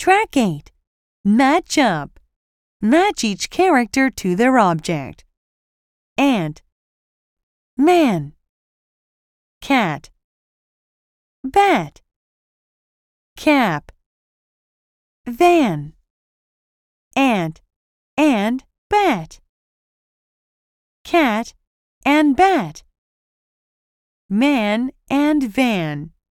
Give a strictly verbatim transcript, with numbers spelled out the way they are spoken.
Track eight. Match up. Match each character to their object. Ant, man, cat, bat, cap, van, ant and bat, cat and bat, man and van.